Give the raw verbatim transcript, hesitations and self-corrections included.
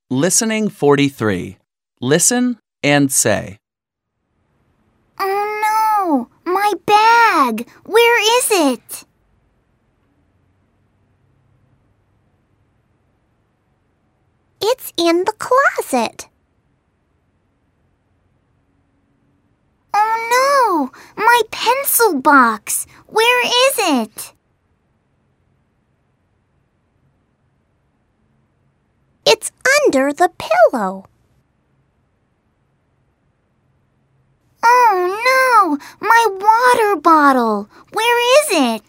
Listening forty-three. Listen and say. Oh no! My bag! Where is it? It's in the closet. Oh no! My pencil box! Where is it? It's under the pillow. Oh no! My water bottle! Where is it?